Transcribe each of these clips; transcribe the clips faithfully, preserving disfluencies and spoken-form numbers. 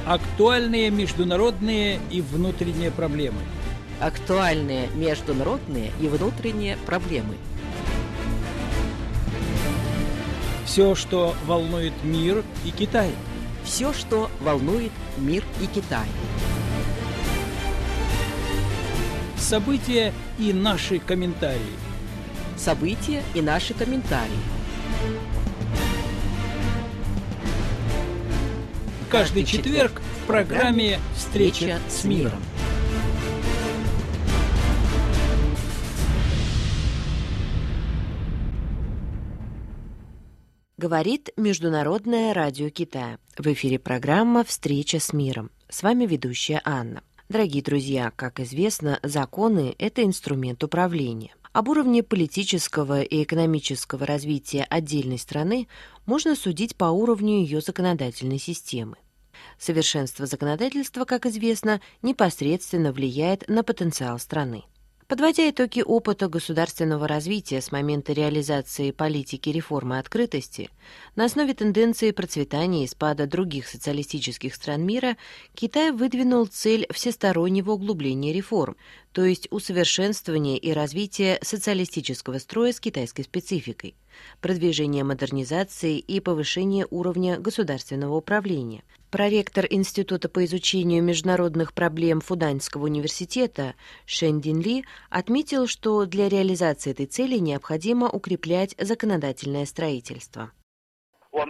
Актуальные международные и внутренние проблемы. Актуальные международные и внутренние проблемы. Все, что волнует мир и Китай. Все, что волнует мир и Китай. События и наши комментарии. События и наши комментарии. Каждый четверг в программе «Встреча с миром». Говорит Международное радио Китая. В эфире программа «Встреча с миром». С вами ведущая Анна. Дорогие друзья, как известно, законы – это инструмент управления. Об уровне политического и экономического развития отдельной страны можно судить по уровню ее законодательной системы. Совершенство законодательства, как известно, непосредственно влияет на потенциал страны. Подводя итоги опыта государственного развития с момента реализации политики реформы открытости, на основе тенденции процветания и спада других социалистических стран мира, Китай выдвинул цель всестороннего углубления реформ, то есть усовершенствования и развития социалистического строя с китайской спецификой, продвижение модернизации и повышение уровня государственного управления. Проректор Института по изучению международных проблем Фуданьского университета Шэн Дин Ли отметил, что для реализации этой цели необходимо укреплять законодательное строительство. В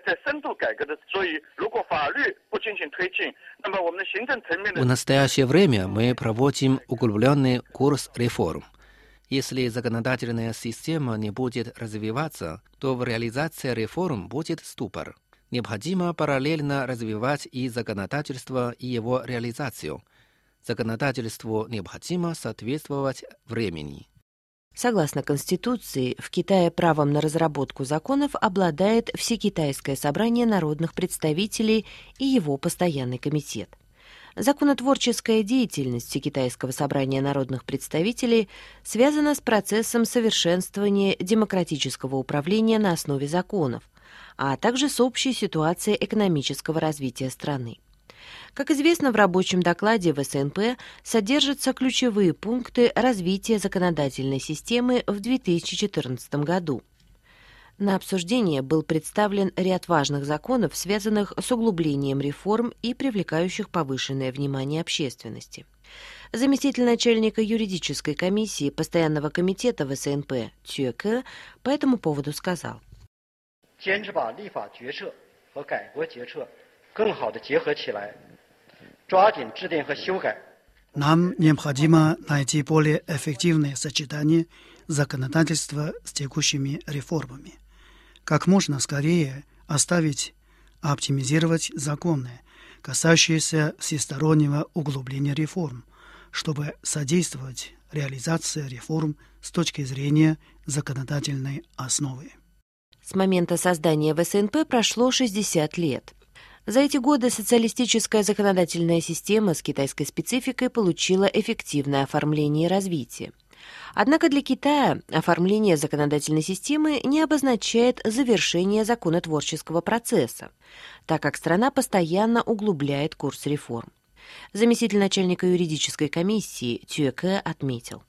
настоящее время мы проводим углубленный курс реформ. Если законодательная система не будет развиваться, то в реализации реформ будет ступор. Необходимо параллельно развивать и законодательство, и его реализацию. Законодательству необходимо соответствовать времени. Согласно Конституции, в Китае правом на разработку законов обладает Всекитайское собрание народных представителей и его постоянный комитет. Законотворческая деятельность Всекитайского собрания народных представителей связана с процессом совершенствования демократического управления на основе законов, а также с общей ситуацией экономического развития страны. Как известно, в рабочем докладе В С Н П содержатся ключевые пункты развития законодательной системы в две тысячи четырнадцатом году. На обсуждение был представлен ряд важных законов, связанных с углублением реформ и привлекающих повышенное внимание общественности. Заместитель начальника юридической комиссии Постоянного комитета В С Н П Цюэ Кэ по этому поводу сказал: нам необходимо найти более эффективное сочетание законодательства с текущими реформами. Как можно скорее оставить, оптимизировать законы, касающиеся всестороннего углубления реформ, чтобы содействовать реализации реформ с точки зрения законодательной основы. С момента создания В С Н П прошло шестьдесят лет. За эти годы социалистическая законодательная система с китайской спецификой получила эффективное оформление и развитие. Однако для Китая оформление законодательной системы не обозначает завершение законотворческого процесса, так как страна постоянно углубляет курс реформ. Заместитель начальника юридической комиссии Цюэ Кэ отметил: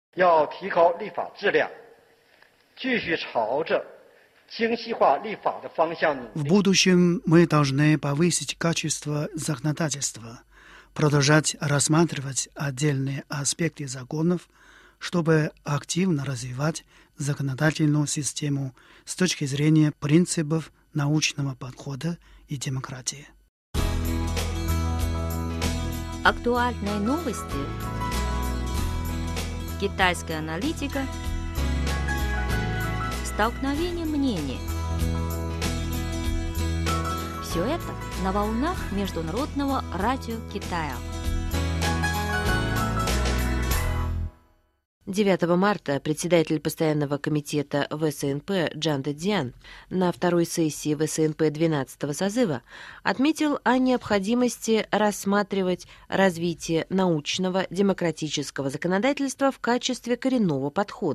в будущем мы должны повысить качество законодательства, продолжать рассматривать отдельные аспекты законов, чтобы активно развивать законодательную систему с точки зрения принципов научного подхода и демократии. Актуальные новости. Китайская аналитика. Столкновение мнений. Все это на волнах Международного радио Китая. девятого марта председатель Постоянного комитета В С Н П Джан Дэцзян на второй сессии В С Н П двенадцатого созыва отметил о необходимости рассматривать развитие научного демократического законодательства в качестве коренного подхода.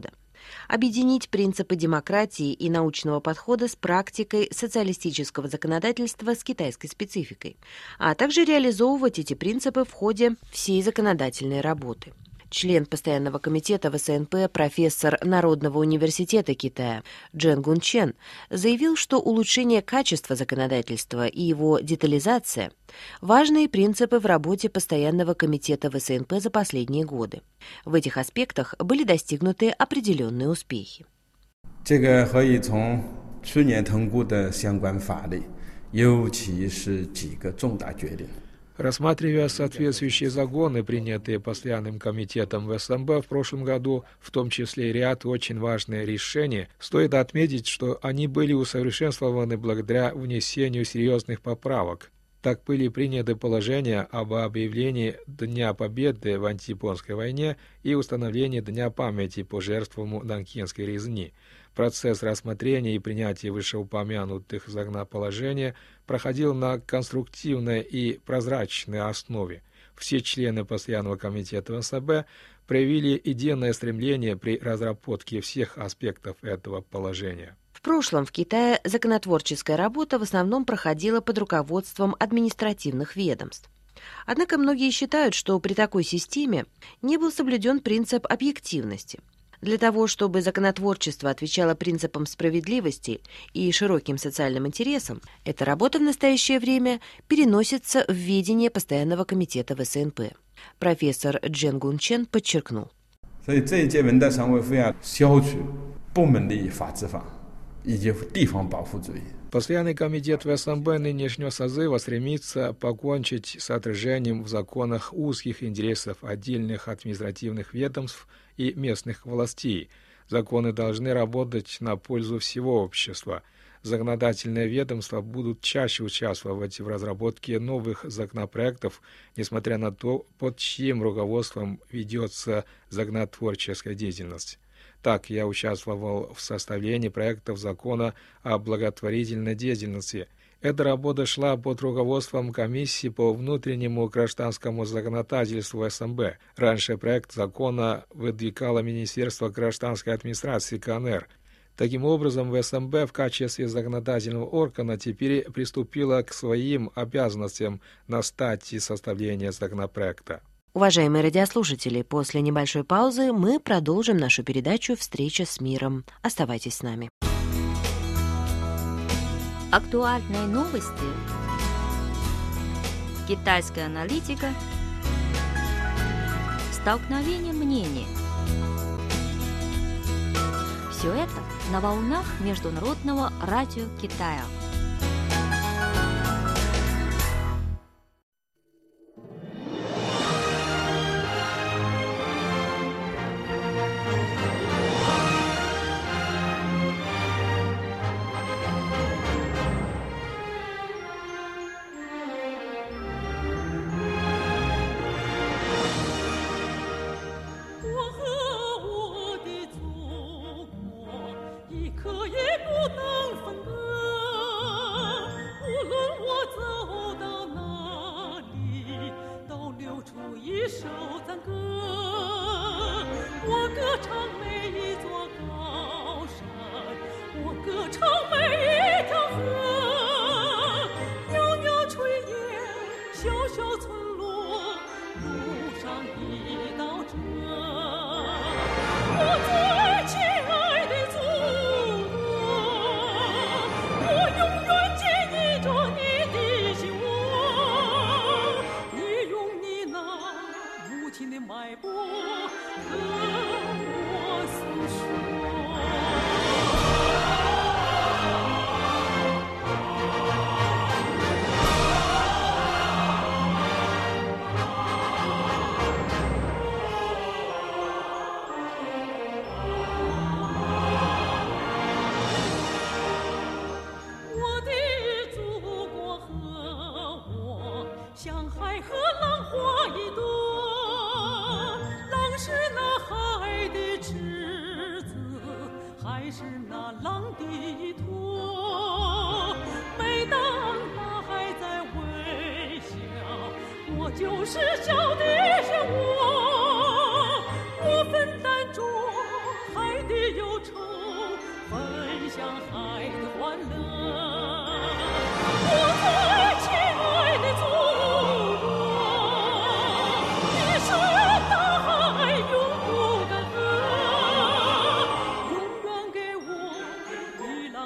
объединить принципы демократии и научного подхода с практикой социалистического законодательства с китайской спецификой, а также реализовывать эти принципы в ходе всей законодательной работы. Член постоянного комитета вэ эс эн пэ, профессор Народного университета Китая Джен Гунчен заявил, что улучшение качества законодательства и его детализация – важные принципы в работе постоянного комитета вэ эс эн пэ за последние годы. В этих аспектах были достигнуты определенные успехи. 这个可以从去年通过的相关法律，尤其是几个重大决定。 Рассматривая соответствующие законы, принятые Постоянным комитетом вэ эс эм бэ в прошлом году, в том числе ряд очень важных решений, стоит отметить, что они были усовершенствованы благодаря внесению серьезных поправок. Так были приняты положения об объявлении Дня Победы в антияпонской войне и установлении Дня памяти по жертвам Нанкинской резни. Процесс рассмотрения и принятия вышеупомянутых законоположений проходил на конструктивной и прозрачной основе. Все члены Постоянного комитета вэ эс эм бэ проявили единое стремление при разработке всех аспектов этого положения. В прошлом в Китае законотворческая работа в основном проходила под руководством административных ведомств. Однако многие считают, что при такой системе не был соблюден принцип объективности. Для того, чтобы законотворчество отвечало принципам справедливости и широким социальным интересам, эта работа в настоящее время переносится в ведение Постоянного комитета вэ эс эн пэ. Профессор Джен Гунчен подчеркнул. Постоянный комитет вэ эс эм бэ нынешнего созыва стремится покончить с отражением в законах узких интересов отдельных административных ведомств и местных властей. Законы должны работать на пользу всего общества. Законодательные ведомства будут чаще участвовать в разработке новых законопроектов, несмотря на то, под чьим руководством ведется законотворческая деятельность. Так, я участвовал в составлении проектов закона о благотворительной деятельности. Эта работа шла под руководством комиссии по внутреннему гражданскому законодательству вэ эс эм бэ. Раньше проект закона выдвигало Министерство гражданской администрации ка эн эр. Таким образом, вэ эс эм бэ в качестве законодательного органа теперь приступила к своим обязанностям на стадии составления законопроекта. Уважаемые радиослушатели, после небольшой паузы мы продолжим нашу передачу «Встреча с миром». Оставайтесь с нами. Актуальные новости. Китайская аналитика. Столкновение мнений. Все это на волнах Международного радио Китая.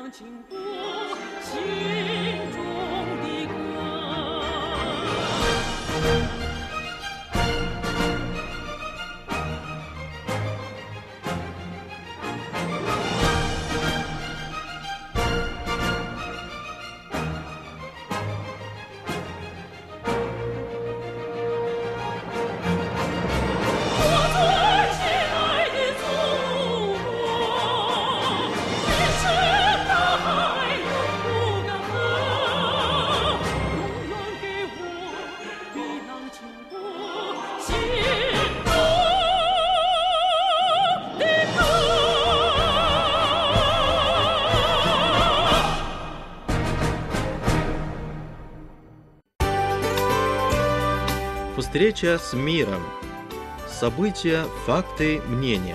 Встреча с миром. События, факты, мнения.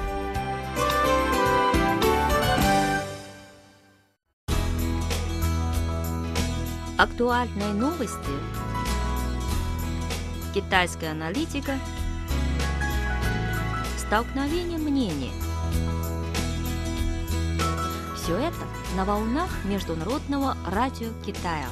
Актуальные новости. Китайская аналитика. Столкновение мнений. Все это на волнах Международного радио Китая.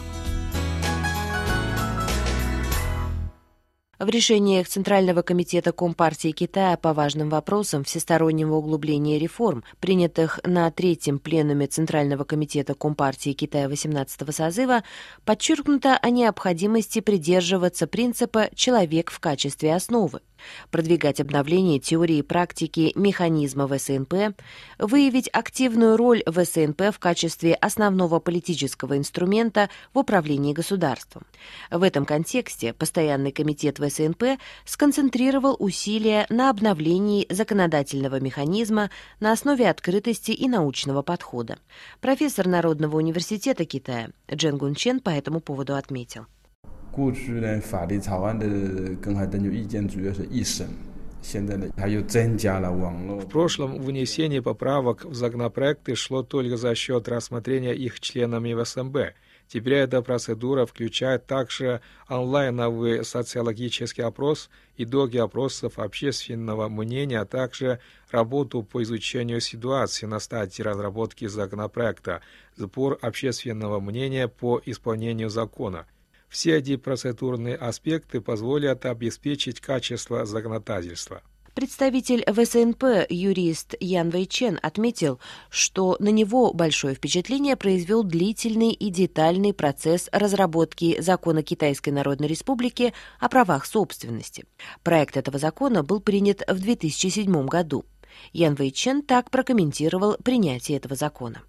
В решениях Центрального комитета Компартии Китая по важным вопросам всестороннего углубления реформ, принятых на третьем пленуме Центрального комитета Компартии Китая восемнадцатого созыва, подчеркнуто о необходимости придерживаться принципа «человек в качестве основы», продвигать обновление теории и практики механизма ВСНП, выявить активную роль ВСНП в качестве основного политического инструмента в управлении государством. В этом контексте Постоянный комитет ВСНП сконцентрировал усилия на обновлении законодательного механизма на основе открытости и научного подхода. Профессор Народного университета Китая Джен Гунчен по этому поводу отметил. 过去呢，法律草案的更改征求意见主要是一审，现在呢，还有增加了网络。 В прошлом внесение поправок в законопроекты шло только за счет рассмотрения их членами ВСМБ. Теперь эта процедура включает также онлайновый социологический опрос, итоги опросов общественного мнения, а также работу по изучению ситуации на стадии разработки законопроекта, сбор общественного мнения по исполнению закона. Все эти процедурные аспекты позволят обеспечить качество законодательства. Представитель ВСНП, юрист Ян Вэйчен, отметил, что на него большое впечатление произвел длительный и детальный процесс разработки закона Китайской Народной Республики о правах собственности. Проект этого закона был принят в две тысячи седьмом году. Ян Вэйчен так прокомментировал принятие этого закона.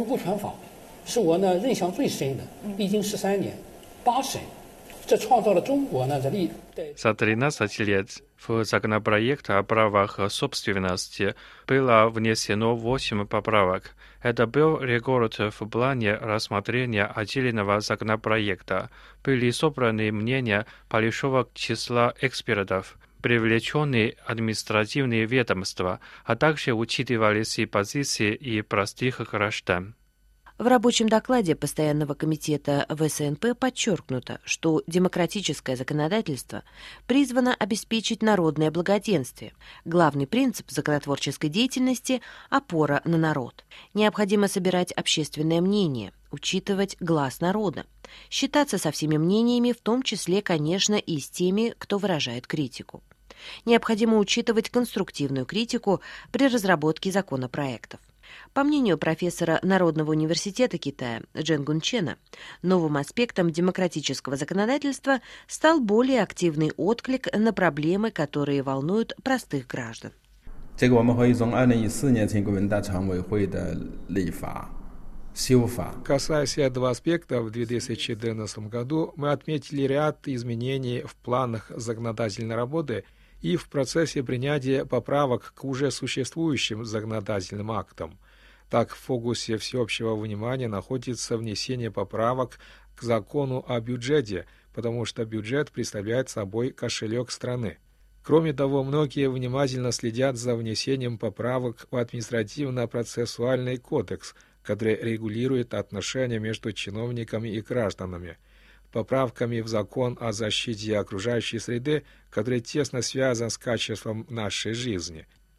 За тринадцать лет в законопроект о правах собственности было внесено восемь поправок. Это был рекорд в плане рассмотрения отдельного законопроекта. Были собраны мнения большого числа экспертов, привлеченные административные ведомства, а также учитывались и позиции и простых граждан. В рабочем докладе Постоянного комитета ВСНП подчеркнуто, что демократическое законодательство призвано обеспечить народное благоденствие. Главный принцип законотворческой деятельности – опора на народ. Необходимо собирать общественное мнение, учитывать глас народа, считаться со всеми мнениями, в том числе, конечно, и с теми, кто выражает критику. Необходимо учитывать конструктивную критику при разработке законопроектов. По мнению профессора Народного университета Китая Джен Гунчена, новым аспектом демократического законодательства стал более активный отклик на проблемы, которые волнуют простых граждан. 这个我们可以从二零一四年全国人大常委会的立法 Касаясь этого аспекта, в две тысячи четырнадцатом году мы отметили ряд изменений в планах законодательной работы и в процессе принятия поправок к уже существующим законодательным актам. Так, в фокусе всеобщего внимания находится внесение поправок к закону о бюджете, потому что бюджет представляет собой кошелек страны. Кроме того, многие внимательно следят за внесением поправок в административно-процессуальный кодекс, который регулирует отношения между чиновниками и гражданами, поправками в закон о защите окружающей среды, который тесно связан с качеством нашей жизни.